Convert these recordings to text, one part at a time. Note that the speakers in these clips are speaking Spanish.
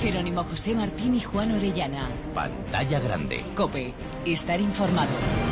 Jerónimo José Martín y Juan Orellana. Pantalla grande. COPE. Estar informado.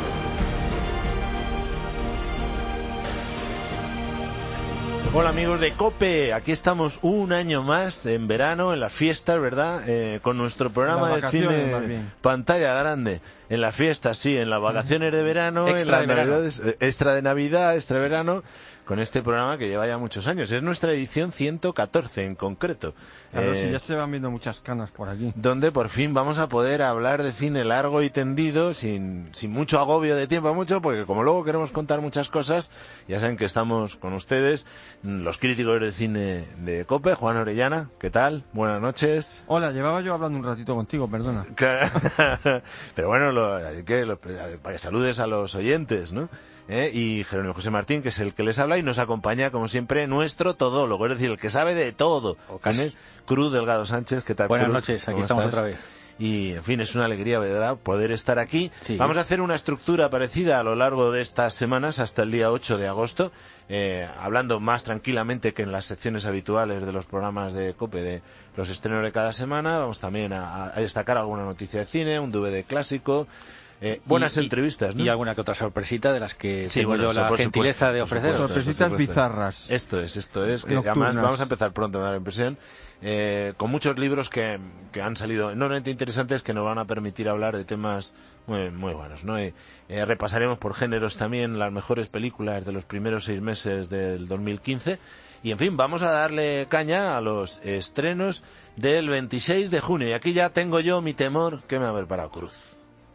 Hola amigos de COPE, aquí estamos un año más en verano, en las fiestas, ¿verdad? Con nuestro programa de cine Pantalla Grande. En las fiestas, sí, en las vacaciones de verano, extra en las navidades, extra de Navidad, extra de verano, con este programa que lleva ya muchos años. Es nuestra edición 114 en concreto. Claro, si ya se van viendo muchas canas por aquí. Donde por fin vamos a poder hablar de cine largo y tendido, sin mucho agobio de tiempo, porque como luego queremos contar muchas cosas, ya saben que estamos con ustedes, los críticos de cine de COPE. Juan Orellana, ¿qué tal? Buenas noches. Hola, llevaba yo hablando un ratito contigo, perdona. Pero bueno, para que saludes a los oyentes, ¿no? Y Jerónimo José Martín, que es el que les habla y nos acompaña, como siempre, nuestro todólogo, es decir, el que sabe de todo. Cruz Delgado Sánchez, ¿qué tal? Buenas Cruz? noches, aquí estamos otra vez. Y, en fin, es una alegría, ¿verdad?, poder estar aquí. Sí. Vamos a hacer una estructura parecida a lo largo de estas semanas hasta el día 8 de agosto, hablando más tranquilamente que en las secciones habituales de los programas de COPE, de los estrenos de cada semana. Vamos también a destacar alguna noticia de cine, un DVD clásico, buenas entrevistas, ¿no? Y alguna que otra sorpresita de las que sí, tengo yo la gentileza de ofrecer. Sorpresitas bizarras. Esto es, que además vamos a empezar pronto, me da la impresión, con muchos libros que han salido enormemente interesantes, que nos van a permitir hablar de temas muy, muy buenos, ¿no? Repasaremos por géneros también las mejores películas de los primeros 6 meses del 2015. Y, en fin, vamos a darle caña a los estrenos del 26 de junio. Y aquí ya tengo yo mi temor que me ha preparado Cruz.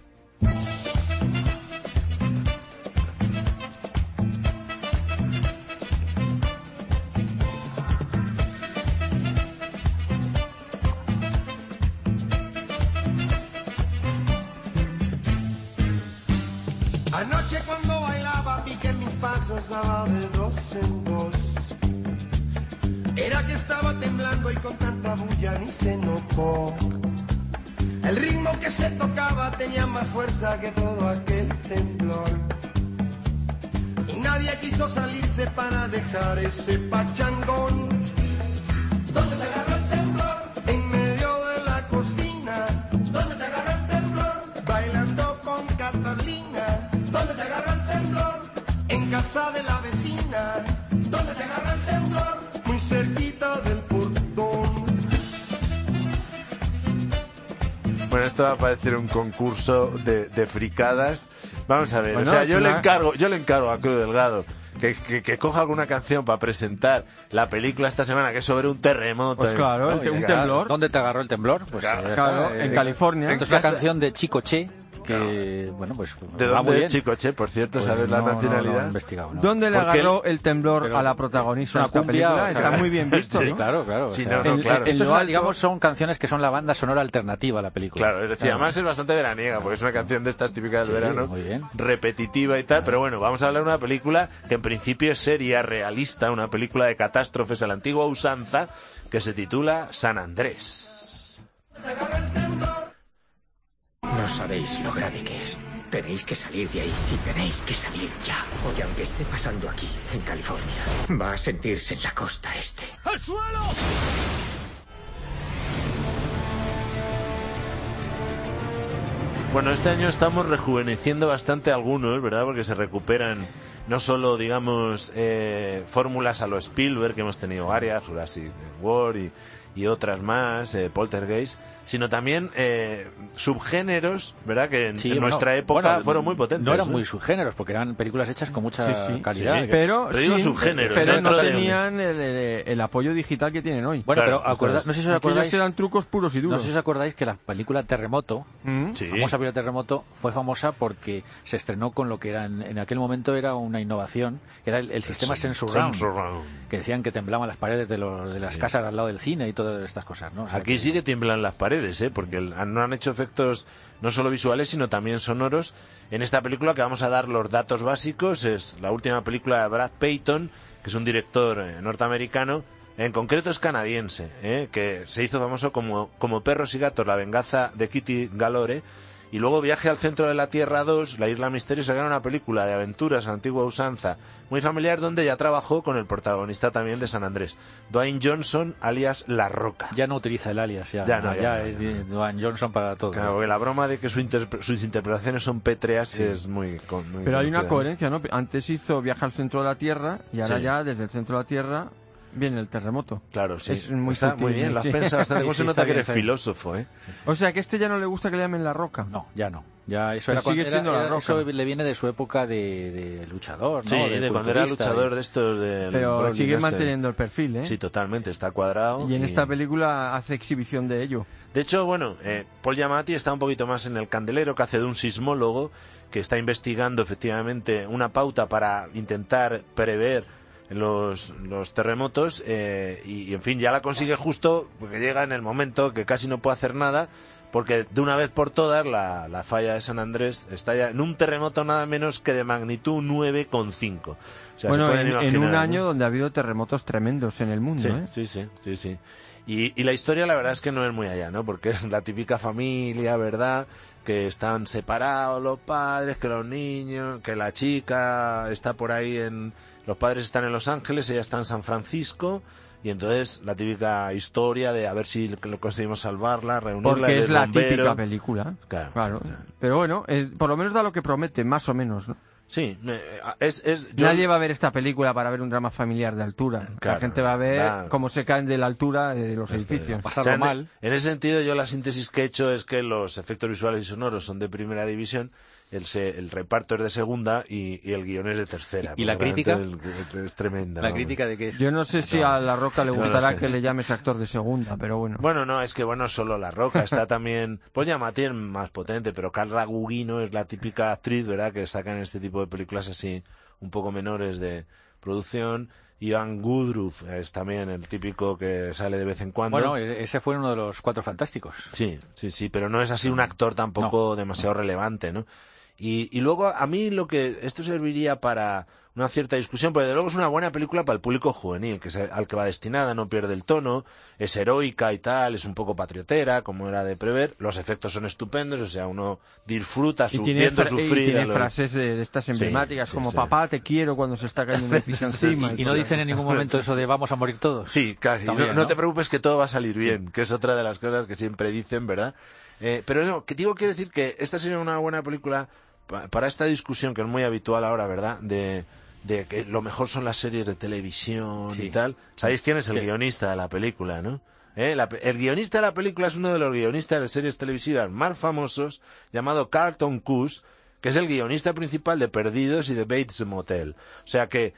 Anoche cuando bailaba vi que mis pasos daba de 2 en 2. Era que estaba temblando y con tanta bulla ni se notó. El ritmo que se tocaba tenía más fuerza que todo aquel temblor. Y nadie quiso salirse para dejar ese pachangón. ¿Dónde te agarró el temblor? En medio de la cocina. ¿Dónde te agarró el temblor? Bailando con Catalina. ¿Dónde te agarró el temblor? En casa de la vecina. ¿Dónde te agarró el temblor? Muy cerquita del portón. Bueno, esto va a parecer un concurso de fricadas. Vamos a ver, bueno, o sea, yo le encargo a Cruz Delgado que coja alguna canción para presentar la película esta semana, que es sobre un terremoto. Pues claro, un temblor. ¿Dónde te agarró el temblor? Pues claro, en California. Esto es una canción de Chico Che, que, bueno, pues ¿de va muy dónde bien. es Chico Che, por cierto? Pues ¿Sabes la nacionalidad? No he investigado, ¿no? ¿Dónde le agarró el temblor a la protagonista de esta película? O sea, está muy bien visto, sí, ¿no? claro. Sí, o sea, claro. Esto es digamos, son canciones que son la banda sonora alternativa a la película. Claro, es decir, además es bastante veraniega, porque es una canción de estas típicas del verano, muy bien, repetitiva y tal, pero bueno, vamos a hablar de una película que en principio es seria, realista, una película de catástrofes a la antigua usanza, que se titula San Andrés. No sabéis lo grave que es. Tenéis que salir de ahí y tenéis que salir ya. Porque aunque esté pasando aquí, en California, va a sentirse en la costa este. ¡Al suelo! Bueno, este año estamos rejuveneciendo bastante algunos, ¿verdad? Porque se recuperan no solo, digamos, fórmulas a lo Spielberg, que hemos tenido varias, Jurassic World y otras más, Poltergeist, sino también subgéneros, ¿verdad?, que en nuestra época fueron muy potentes. No eran muy subgéneros, porque eran películas hechas con mucha calidad. Sí, pero digo subgéneros. Pero no tenían el apoyo digital que tienen hoy. Bueno, claro, pero no sé si os acordáis. Eran trucos puros y duros. No sé si os acordáis que la película Terremoto, famosa película Terremoto, fue famosa porque se estrenó con lo que era en aquel momento era una innovación, que era el sistema Sensurround, que decían que temblaban las paredes de las casas al lado del cine y todas estas cosas, ¿no? O sea, aquí sí que tiemblan las paredes, porque no han hecho efectos no solo visuales, sino también sonoros. En esta película, que vamos a dar los datos básicos, es la última película de Brad Peyton, que es un director norteamericano, en concreto es canadiense, que se hizo famoso como Perros y Gatos, la venganza de Kitty Galore, Y luego Viaje al centro de la Tierra 2, La isla misteriosa, que era una película de aventuras a la antigua usanza, muy familiar, donde ya trabajó con el protagonista también de San Andrés, Dwayne Johnson, alias La Roca. Ya no utiliza el alias, ya es Dwayne Johnson para todo. Claro, porque la broma de que sus interpretaciones son pétreas es muy pero hay una coherencia, ¿no? Antes hizo Viaje al centro de la Tierra y ahora ya desde el centro de la Tierra viene el terremoto. Claro, sí. Es muy está sutil, muy bien, lo has pensado bastante. ¿Cómo se nota que eres filósofo, eh? O sea, que ya no le gusta que le llamen La Roca. No, ya no. Ya eso pero sigue siendo La Roca. Eso le viene de su época de luchador, ¿no? Sí, de cuando era luchador de estos de... Pero sigue manteniendo el perfil, ¿eh? Sí, totalmente, está cuadrado. Y en esta película hace exhibición de ello. De hecho, bueno, Paul Giamatti está un poquito más en el candelero, que hace de un sismólogo que está investigando efectivamente una pauta para intentar prever los terremotos y en fin, ya la consigue justo porque llega en el momento que casi no puede hacer nada, porque de una vez por todas la falla de San Andrés está ya en un terremoto nada menos que de magnitud 9,5. O sea, bueno, en un año donde ha habido terremotos tremendos en el mundo, sí, sí. Y la historia la verdad es que no es muy allá, ¿no? Porque es la típica familia, ¿verdad?, que están separados los padres, que los niños, que la chica está por ahí los padres están en Los Ángeles, ella está en San Francisco, y entonces la típica historia de a ver si lo conseguimos salvarla, reunirla. Porque es la típica película. Claro. Pero bueno, por lo menos da lo que promete, más o menos, ¿no? Sí, nadie va a ver esta película para ver un drama familiar de altura. Claro, la gente va a ver cómo se caen de la altura de los edificios. Pasarlo mal. En ese sentido, yo la síntesis que he hecho es que los efectos visuales y sonoros son de primera división, el reparto es de segunda y el guion es de tercera. ¿Y la crítica? Es tremenda. ¿La crítica de qué es? Yo no sé si a La Roca le gustará que le llames actor de segunda, pero bueno. Bueno, no, es que solo La Roca, está también... Pues Giamatti es más potente, pero Carla Gugino es la típica actriz, ¿verdad?, que sacan este tipo de películas así un poco menores de producción. Ioan Woodruff es también el típico que sale de vez en cuando. Bueno, ese fue uno de los Cuatro Fantásticos. Sí, pero no es así un actor tampoco demasiado relevante, ¿no? Y luego a mí esto serviría para una cierta discusión, porque de luego es una buena película para el público juvenil, que es al que va destinada, no pierde el tono, es heroica y tal, es un poco patriotera, como era de prever, los efectos son estupendos, o sea, uno disfruta viendo sufrir. Y tiene frases de estas emblemáticas, como papá, te quiero, cuando se está cayendo un edificio encima. Y no dicen en ningún momento eso de vamos a morir todos. Sí, casi. También, no te preocupes que todo va a salir bien, que es otra de las cosas que siempre dicen, ¿verdad? Pero no, que quiero decir que esta sería una buena película para esta discusión que es muy habitual ahora, ¿verdad?, de que lo mejor son las series de televisión y tal. ¿Sabéis quién es el guionista de la película, no? El guionista de la película es uno de los guionistas de series televisivas más famosos, llamado Carlton Cuse, que es el guionista principal de Perdidos y de Bates Motel. O sea que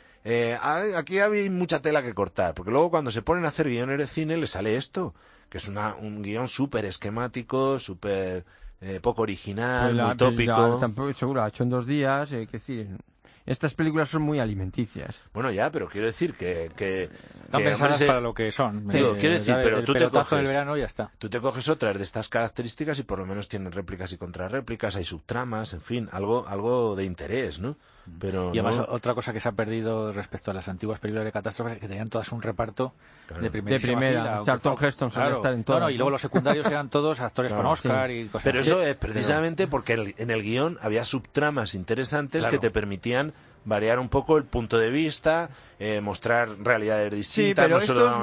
aquí hay mucha tela que cortar, porque luego cuando se ponen a hacer guiones de cine les sale esto, que es un guión súper esquemático, súper poco original, muy tópico. Tampoco, seguro, ha hecho en 2 días, que decir... Estas películas son muy alimenticias. Bueno, ya, pero quiero decir que están pensadas para lo que son. Quiero decir, pero tú te coges del verano y ya está. Tú te coges otras de estas características y por lo menos tienen réplicas y contrarréplicas, hay subtramas, en fin, algo de interés, ¿no? Pero y además otra cosa que se ha perdido respecto a las antiguas películas de catástrofes es que tenían todas un reparto de primera. Charlton Heston suele estar en todas. Y luego los secundarios eran todos actores con Oscar y cosas pero así. Eso es precisamente porque en el guión había subtramas interesantes que te permitían variar un poco el punto de vista, mostrar realidades distintas. Sí, pero no solo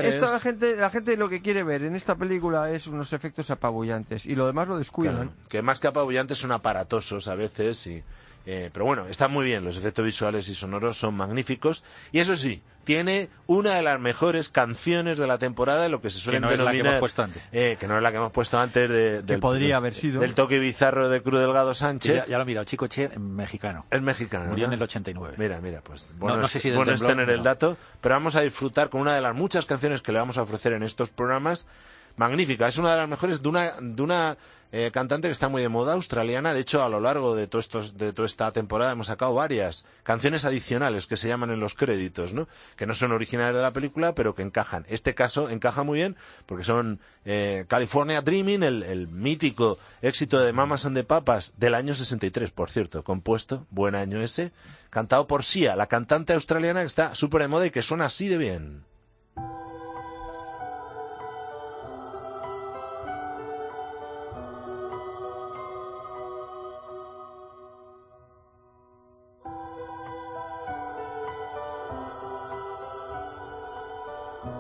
la gente lo que quiere ver en esta película es unos efectos apabullantes y lo demás lo descuidan. Claro, que más que apabullantes son aparatosos a veces pero bueno, están muy bien, los efectos visuales y sonoros son magníficos y eso sí, tiene una de las mejores canciones de la temporada, lo que se suele denominar, que no es la que hemos puesto antes. Que no es la que hemos puesto antes que podría haber sido del toque bizarro de Cruz Delgado Sánchez. Ya lo he mirado, Chico Che, mexicano. Es mexicano. Murió en el 89. Mira, pues no sé si es tener el dato, pero vamos a disfrutar con una de las muchas canciones que le vamos a ofrecer en estos programas. Magnífica, es una de las mejores de una cantante que está muy de moda, australiana. De hecho, a lo largo de toda esta temporada hemos sacado varias canciones adicionales que se llaman en los créditos, ¿no? Que no son originales de la película, pero que encajan. Este caso encaja muy bien porque son California Dreaming, el mítico éxito de Mamas and the Papas del año 63, por cierto, compuesto, buen año ese, cantado por Sia, la cantante australiana que está súper de moda y que suena así de bien.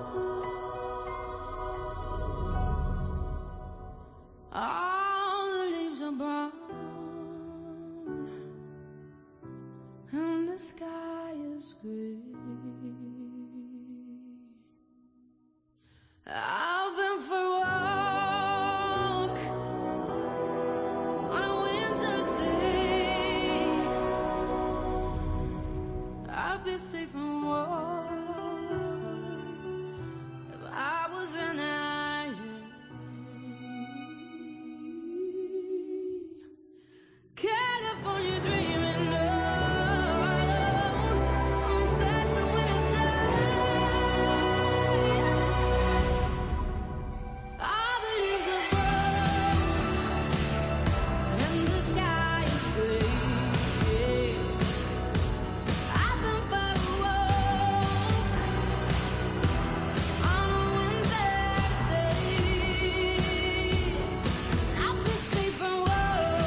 All the leaves are brown and the sky is gray. I've been for a walk on a winter's day. I'd be safe and warm if I was in an island. California dreaming of, I'm such a winter's day. All the leaves are brown and the sky is gray. I've been for a walk on a winter's day. I'll be safe and warm.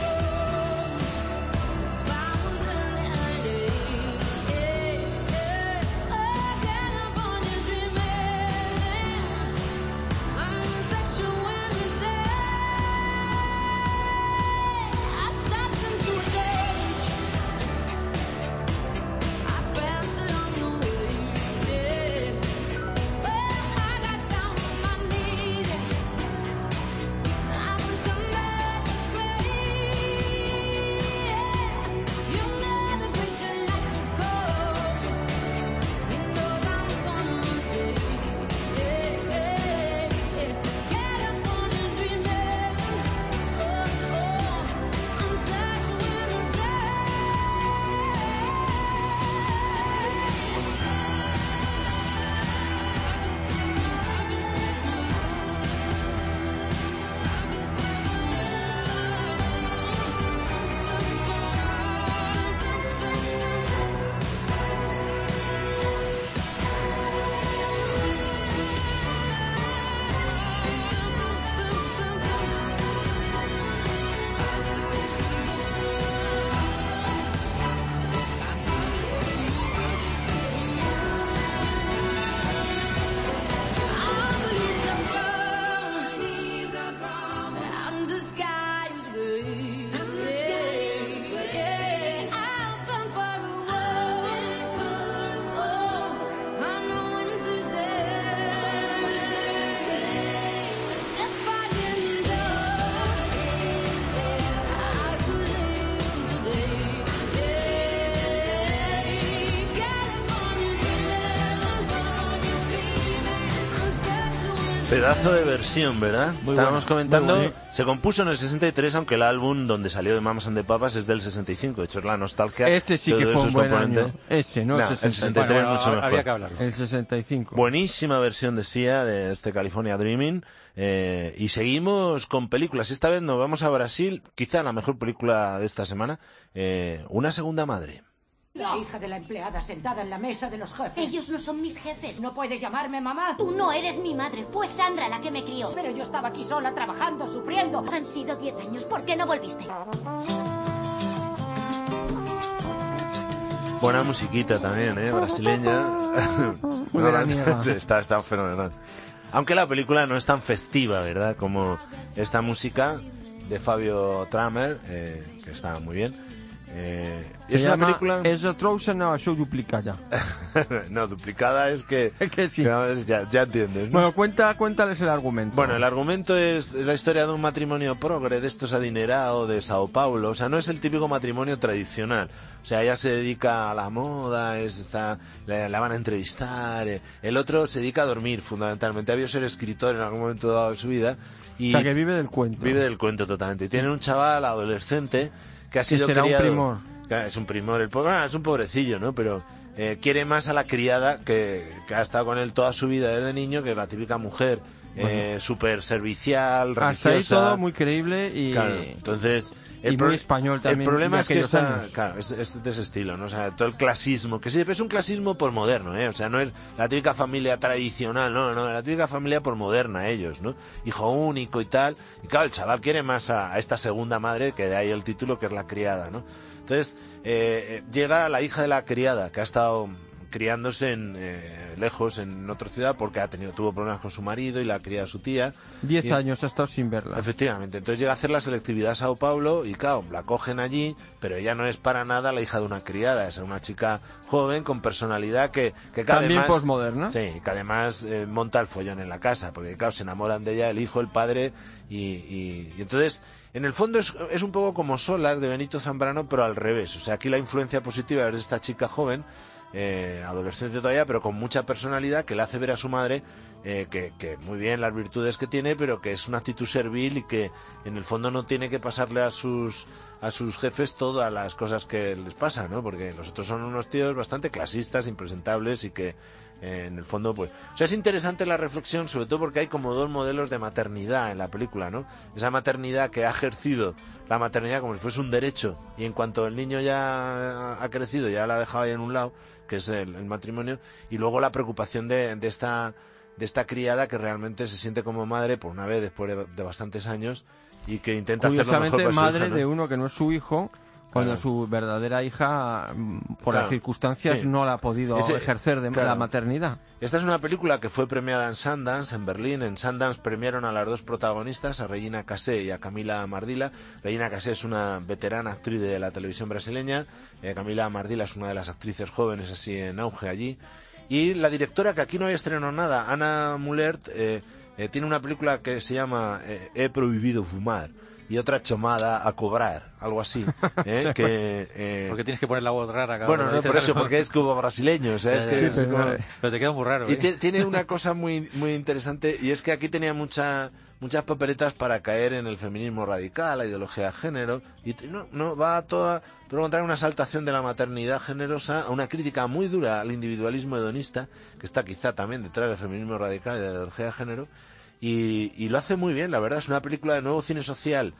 Pedazo de versión, ¿verdad? Muy Estábamos comentando, bueno. Se compuso en el 63, aunque el álbum donde salió de Mamas and the Papas es del 65. De hecho, es la nostalgia. Ese sí que fue un buen año. Ese, no, el 63 bueno, mucho mejor. Había que hablarlo. El 65. Buenísima versión de Sia, de este California Dreaming. Y seguimos con películas. Esta vez nos vamos a Brasil, quizá la mejor película de esta semana, Una segunda madre. La hija de la empleada sentada en la mesa de los jefes. Ellos no son mis jefes. ¿No puedes llamarme mamá? Tú no eres mi madre. Fue Sandra la que me crió. Pero yo estaba aquí sola, trabajando, sufriendo. Han sido 10 años. ¿Por qué no volviste? Buena musiquita también, brasileña. Muy veraniega. Está fenomenal. Aunque la película no es tan festiva, ¿verdad? Como esta música de Fabio Tramer, que está muy bien. Es una película... ¿Es Trousen o es duplicada? No, duplicada es que sí. Ya entiendes, ¿no? Bueno, cuéntales el argumento. Bueno, el argumento es la historia de un matrimonio progre, de estos adinerados de Sao Paulo. O sea, no es el típico matrimonio tradicional. O sea, ella se dedica a la moda, la van a entrevistar. El otro se dedica a dormir, fundamentalmente. Había ser escritor en algún momento dado de su vida. O sea, que vive del cuento. Vive del cuento totalmente. Y tiene un chaval adolescente que ha sido será criado... un primor. Es un primor, es un pobrecillo, ¿no? Pero quiere más a la criada que ha estado con él toda su vida desde niño, que es la típica mujer súper servicial, religiosa. Hasta ahí todo muy creíble y... Claro, entonces... Y muy español también. El problema es que es de ese estilo, ¿no? O sea, todo el clasismo, que sí, es un clasismo por moderno, ¿eh? O sea, no es la típica familia tradicional, no, la típica familia por moderna ellos, ¿no? Hijo único y tal. Y claro, el chaval quiere más a esta segunda madre, que de ahí el título, que es la criada, ¿no? Entonces, llega la hija de la criada, que criándose lejos en otra ciudad porque tuvo problemas con su marido y la cría su tía. 10 años ha estado sin verla. Efectivamente, entonces llega a hacer la selectividad a Sao Paulo y claro, la cogen allí, pero ella no es para nada la hija de una criada, es una chica joven con personalidad que también posmoderna. Sí, que además monta el follón en la casa, porque claro, se enamoran de ella el hijo, el padre y entonces en el fondo es un poco como Solas de Benito Zambrano, pero al revés. O sea, aquí la influencia positiva es de esta chica joven, adolescente todavía, pero con mucha personalidad, que le hace ver a su madre que muy bien las virtudes que tiene, pero que es una actitud servil y que en el fondo no tiene que pasarle a sus jefes todas las cosas que les pasan, ¿no? Porque los otros son unos tíos bastante clasistas, impresentables y que en el fondo, pues... O sea, es interesante la reflexión, sobre todo porque hay como dos modelos de maternidad en la película, ¿no? Esa maternidad que ha ejercido la maternidad como si fuese un derecho y en cuanto el niño ya ha crecido, ya la ha dejado ahí en un lado, que es el matrimonio, y luego la preocupación de esta criada que realmente se siente como madre por una vez después de bastantes años y que intenta hacer lo mejor para su madre hija, ¿no? de uno que no es su hijo, cuando su verdadera hija, por las circunstancias, no la ha podido ejercer la maternidad. Esta es una película que fue premiada en Sundance, en Berlín. En Sundance premiaron a las dos protagonistas, a Regina Casé y a Camila Mardila. Regina Casé es una veterana actriz de la televisión brasileña. Camila Mardila es una de las actrices jóvenes así en auge allí. Y la directora, que aquí no había estrenado nada, Anna Mullert, tiene una película que se llama He prohibido fumar. Y otra Chamada a cobrar, algo así. Porque tienes que poner la voz rara. Bueno, no por eso, porque es como brasileño. O sea, pero te queda muy raro. Y tiene una cosa muy interesante, y es que aquí tenía muchas papeletas para caer en el feminismo radical, la ideología de género, y no va a todo lo contrario, una exaltación de la maternidad generosa, a una crítica muy dura al individualismo hedonista, que está quizá también detrás del feminismo radical y de la ideología de género. Y lo hace muy bien, la verdad. Es una película de nuevo cine social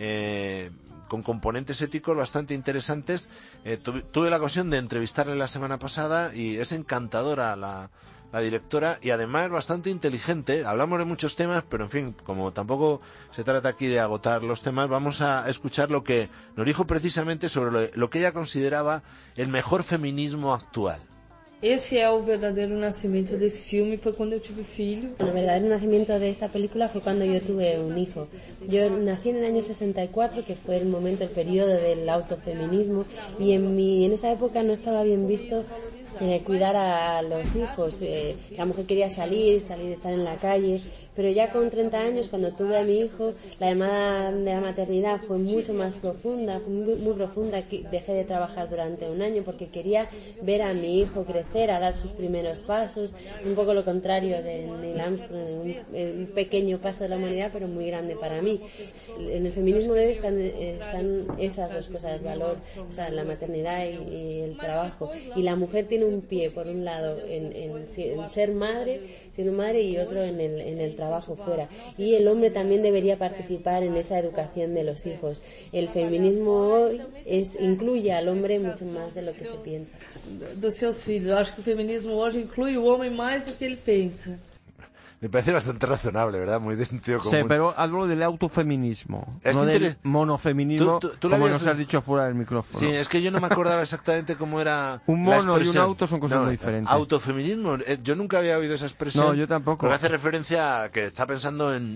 con componentes éticos bastante interesantes. Tuve la ocasión de entrevistarle la semana pasada y es encantadora la directora y además bastante inteligente. Hablamos de muchos temas, pero en fin, como tampoco se trata aquí de agotar los temas, vamos a escuchar lo que nos dijo precisamente sobre lo que ella consideraba el mejor feminismo actual. Ese es el verdadero nacimiento de ese filme, fue cuando yo tuve filho. El verdadero nacimiento de esta película fue cuando yo tuve un hijo. Yo nací en el año 64, que fue el periodo del autofeminismo, y en esa época no estaba bien visto cuidar a los hijos. La mujer quería salir, estar en la calle, pero ya con 30 años, cuando tuve a mi hijo, la llamada de la maternidad fue mucho más profunda, fue muy profunda. Dejé de trabajar durante un año porque quería ver a mi hijo crecer, a dar sus primeros pasos, un poco lo contrario de Neil Armstrong, un pequeño paso de la humanidad, pero muy grande para mí. En el feminismo de hoy están esas dos cosas, el valor, o sea, la maternidad y el trabajo. Y la mujer tiene un pie, por un lado, en ser madre, siendo madre, y otro en el trabajo fuera. Y el hombre también debería participar en esa educación de los hijos. El feminismo hoy incluye al hombre mucho más de lo que se piensa. Dos seus filhos. Eu acho que o feminismo hoje inclui o homem mais do que ele pensa. Me parece bastante razonable, ¿verdad? Muy de sentido común. Sí, pero hablo del autofeminismo, no del monofeminismo, como nos has dicho fuera del micrófono. Sí, es que yo no me acordaba exactamente cómo era un mono y un auto son cosas muy diferentes. Autofeminismo, yo nunca había oído esa expresión. No, yo tampoco. Porque hace referencia a que está pensando en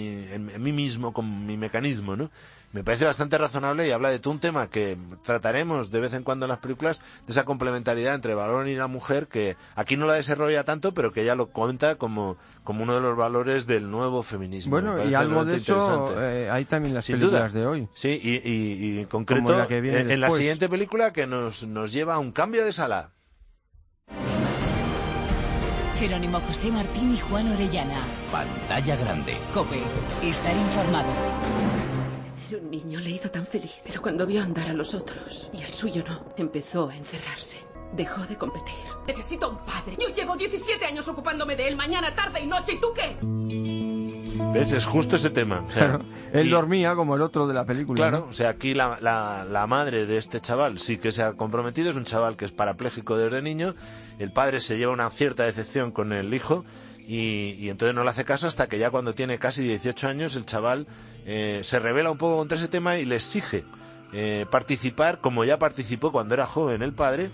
mí mismo, con mi mecanismo, ¿no? Me parece bastante razonable y habla de todo un tema que trataremos de vez en cuando en las películas, de esa complementariedad entre el varón y la mujer, que aquí no la desarrolla tanto, pero que ella lo cuenta como uno de los valores del nuevo feminismo. Bueno, y algo de eso hay también las películas de hoy. Sí, y en concreto en la siguiente película que nos lleva a un cambio de sala. Jerónimo José Martín y Juan Orellana. Pantalla grande. COPE. Estar informado. Era un niño leído tan feliz, pero cuando vio andar a los otros, y al suyo no, empezó a encerrarse. Dejó de competir. Necesito un padre. Yo llevo 17 años ocupándome de él, mañana, tarde y noche, ¿y tú qué? ¿Ves? Es justo ese tema. O sea, claro, él dormía como el otro de la película. Claro, ¿no? O sea, aquí la madre de este chaval sí que se ha comprometido, es un chaval que es parapléjico desde niño, el padre se lleva una cierta decepción con el hijo y entonces no le hace caso hasta que ya cuando tiene casi 18 años el chaval se revela un poco contra ese tema y le exige participar, como ya participó cuando era joven el padre,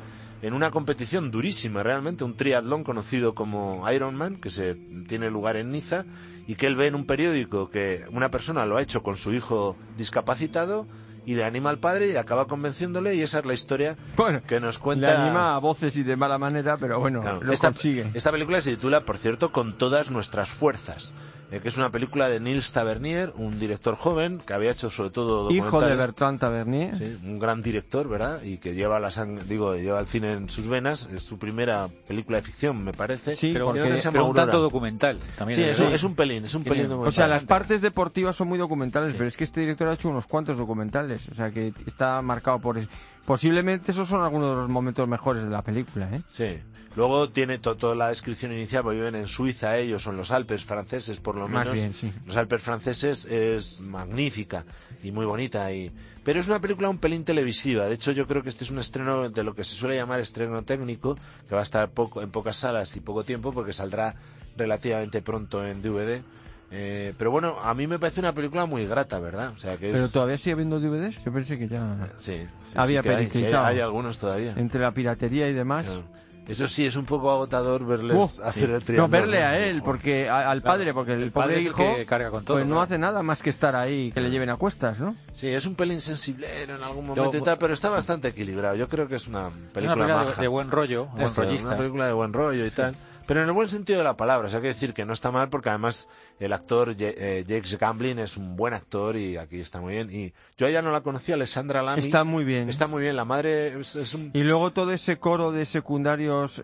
en una competición durísima realmente, un triatlón conocido como Ironman, que se tiene lugar en Niza, y que él ve en un periódico que una persona lo ha hecho con su hijo discapacitado y le anima al padre y acaba convenciéndole, y esa es la historia que nos cuenta. Le anima a voces y de mala manera, pero bueno, claro, lo consigue. Esta película se titula, por cierto, Con todas nuestras fuerzas, que es una película de Nils Tavernier, un director joven que había hecho sobre todo documentales. Hijo de Bertrand Tavernier. Sí, un gran director, ¿verdad? Y que lleva lleva el cine en sus venas. Es su primera película de ficción, me parece. Sí, pero un tanto documental también. Sí, es un pelín documental. O sea, las partes deportivas son muy documentales, pero es que este director ha hecho unos cuantos documentales. O sea, que está marcado por eso. Posiblemente esos son algunos de los momentos mejores de la película, ¿eh? Sí. Luego tiene toda la descripción inicial, porque viven en Suiza ellos, son los Alpes franceses por lo menos. Más bien, sí. Los Alpes franceses es magnífica y muy bonita. Pero es una película un pelín televisiva. De hecho, yo creo que este es un estreno de lo que se suele llamar estreno técnico, que va a estar en pocas salas y poco tiempo, porque saldrá relativamente pronto en DVD. Pero bueno, a mí me parece una película muy grata, ¿verdad? O sea, que ¿Pero todavía sigue habiendo DVDs? Yo pensé que ya sí, había películas. Hay algunos todavía. Entre la piratería y demás. Claro. Eso sí, es un poco agotador verles hacer el triatlón. No, verle a él, porque al padre, porque el pobre hijo que carga con todo, pues no hace nada más que estar ahí, que le lleven a cuestas, ¿no? Sí, es un pelín sensiblero en algún momento y tal, pero está bastante equilibrado. Yo creo que es una película maja. De buen rollo, buen rollista. Una película de buen rollo y tal. Pero en el buen sentido de la palabra, o sea, hay que decir que no está mal, porque además el actor Jake Gamblin es un buen actor y aquí está muy bien. Y yo ya no la conocía, Alessandra Lamy. Está muy bien. Está muy bien, la madre es un... Y luego todo ese coro de secundarios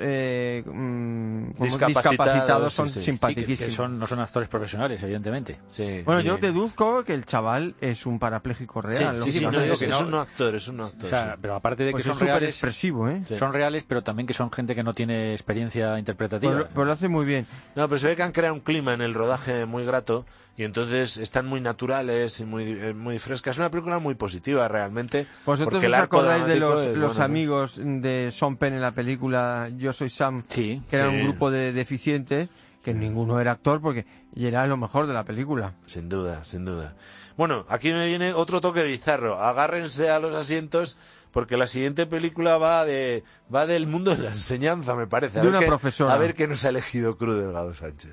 discapacitados son simpaticísimos. Que no son actores profesionales, evidentemente. Sí, bueno, yo deduzco que el chaval es un parapléjico real. Sí, no digo que es un actor, es un actor. O sea, sí. Pero aparte de que pues son reales, expresivo, ¿eh? Son reales, pero también que son gente que no tiene experiencia interpretativa. Pues lo hace muy bien. No, pero se ve que han creado un clima en el rodaje muy grato y entonces están muy naturales y muy frescas. Es una película muy positiva realmente. ¿Vosotros os acordáis de los amigos de Sean Penn en la película Yo Soy Sam? Sí. Que era un grupo de deficientes, que ninguno era actor porque era lo mejor de la película. Sin duda, sin duda. Bueno, aquí me viene otro toque bizarro. Agárrense a los asientos, porque la siguiente película va del mundo de la enseñanza, me parece. De una profesora. A ver qué nos ha elegido Cruz Delgado Sánchez.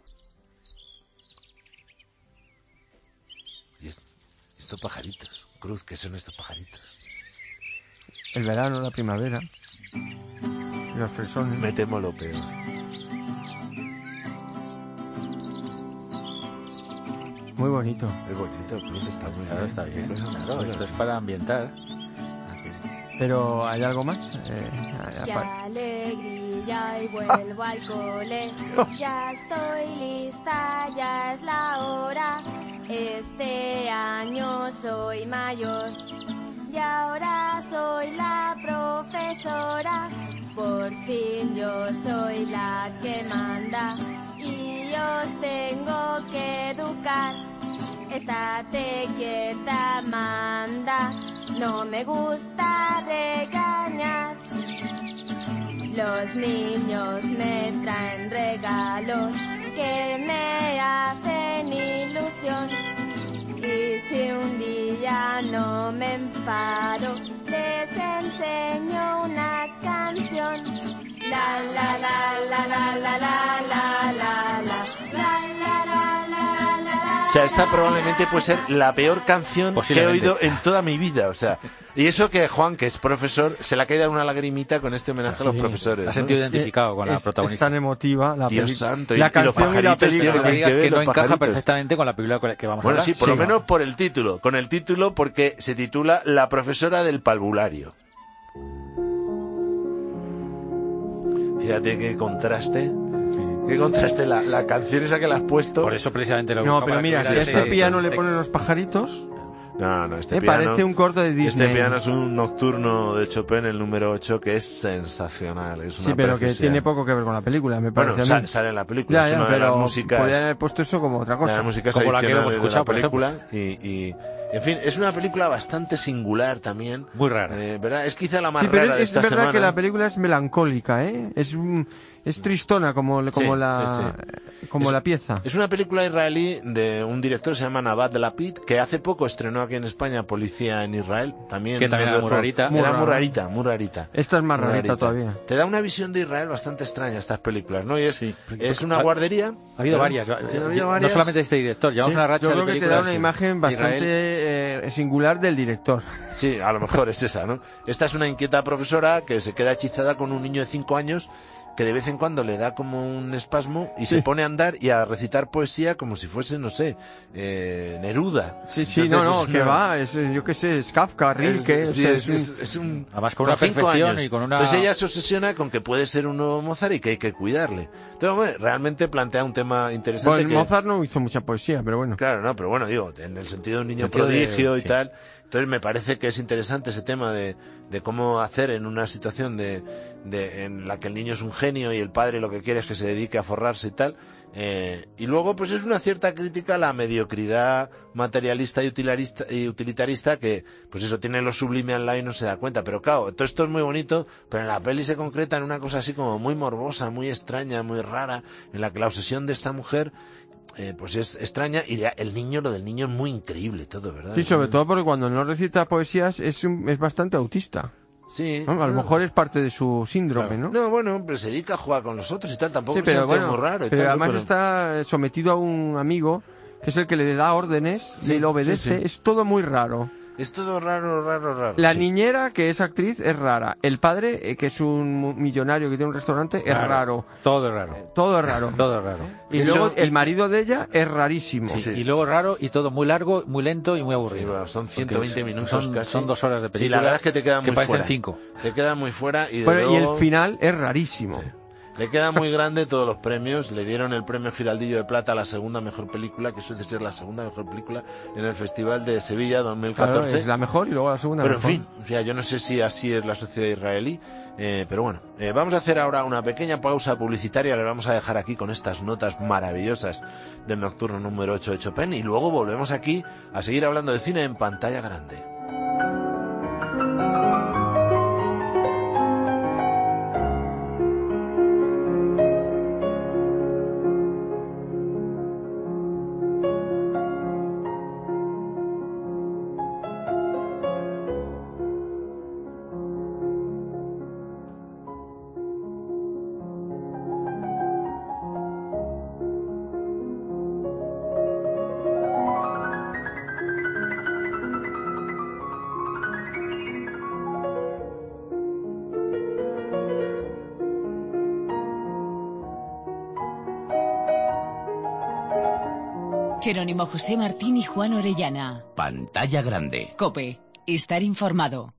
Y estos pajaritos, Cruz, ¿qué son estos pajaritos? El verano, la primavera, los fresones. Me temo lo peor. Muy bonito. Es bonito, Cruz, está muy bien. Está bien. Claro, esto es para ambientar. Pero ¿hay algo más? ¡Qué alegría! Y vuelvo al cole. Ya estoy lista, ya es la hora. Este año soy mayor y ahora soy la profesora. Por fin yo soy la que manda y os tengo que educar. Estate quieta, manda, no me gusta regañar. Los niños me traen regalos que me hacen ilusión. Y si un día no me enfado, les enseño una canción. La la la la la la la la la la. O sea, esta probablemente puede ser la peor canción que he oído en toda mi vida, o sea, y eso que Juan, que es profesor, se le ha caído una lagrimita con este homenaje a los profesores. Ha sentido identificado con la protagonista. Es tan emotiva la Dios santo, la canción y la película. Que digas que no encaja perfectamente con la película que vamos a hablar. Bueno, sí, por lo menos por el título, con el título porque se titula La profesora del parvulario. Fíjate qué contraste. Qué contraste la canción esa que le has puesto. Por eso precisamente lo No, pero mira, si a ese piano le ponen los pajaritos. No, este piano. Parece un corto de Disney. Este piano es un nocturno de Chopin, el número 8, que es sensacional. Es una sí, pero precisión. Que tiene poco que ver con la película, me parece. Bueno, sale en la película. Es una de las músicas. Podrían haber puesto eso como otra cosa. Las músicas como la que hemos escuchado, de la película. Y en fin, es una película bastante singular también. Muy rara. ¿Verdad? Es quizá la más rara de esta semana. Es verdad que la película es melancólica, ¿eh? Es tristona como la pieza. Es una película israelí de un director que se llama Navad Lapid, que hace poco estrenó aquí en España Policía en Israel. También era muy rarita. Era muy rarita. Esta es más rarita todavía. Te da una visión de Israel bastante extraña estas películas, ¿no? Y es una guardería. Ha habido varias. No solamente este director, llevamos una racha de películas. Yo creo que te da una imagen bastante singular del director. Sí, a lo mejor es esa, ¿no? Esta es una inquieta profesora que se queda hechizada con un niño de 5 años que de vez en cuando le da como un espasmo y se pone a andar y a recitar poesía como si fuese, no sé, Neruda. Yo qué sé, es Kafka, Rilke. Además con una perfección y con una... Entonces ella se obsesiona con que puede ser un nuevo Mozart y que hay que cuidarle. Entonces, hombre, realmente plantea un tema interesante. Bueno, Mozart no hizo mucha poesía, pero bueno. Claro, no, pero bueno, digo, en el sentido de un niño prodigio y tal. Entonces me parece que es interesante ese tema de cómo hacer en una situación en la que el niño es un genio y el padre lo que quiere es que se dedique a forrarse y tal. Y luego pues es una cierta crítica a la mediocridad materialista y utilitarista que pues eso tiene lo sublime al lado y no se da cuenta. Pero claro, todo esto es muy bonito, pero en la peli se concreta en una cosa así como muy morbosa, muy extraña, muy rara, en la que la obsesión de esta mujer pues es extraña y lo del niño es muy increíble todo, ¿verdad? Sí, sobre todo porque cuando no recita poesías es bastante autista. Sí. ¿No? A lo mejor es parte de su síndrome, claro. ¿no? No, bueno, pero se dedica a jugar con los otros y tal, tampoco pero es muy raro. Pero además está sometido a un amigo que es el que le da órdenes, le obedece, es todo muy raro. Es todo raro. La niñera, que es actriz, es rara. El padre, que es un millonario que tiene un restaurante, es raro. Todo es raro. Todo es raro. Todo es raro. Y luego el marido de ella es rarísimo. Sí. Y luego raro y todo muy largo, muy lento y muy aburrido. Sí, bueno, son 120 minutos casi. Son 2 horas de película. Sí, la verdad es que te quedan muy fuera. Que parecen 5. Te quedan muy fuera y y el final es rarísimo. Sí. Le queda muy grande todos los premios. Le dieron el premio Giraldillo de Plata a la segunda mejor película, que suele ser la segunda mejor película en el Festival de Sevilla 2014. Claro, es la mejor y luego la segunda pero mejor. En fin, yo no sé si así es la sociedad israelí, pero bueno, vamos a hacer ahora una pequeña pausa publicitaria. Le vamos a dejar aquí con estas notas maravillosas del Nocturno número 8 de Chopin y luego volvemos aquí a seguir hablando de cine en pantalla grande. Jerónimo José Martín y Juan Orellana. Pantalla grande. COPE. Estar informado.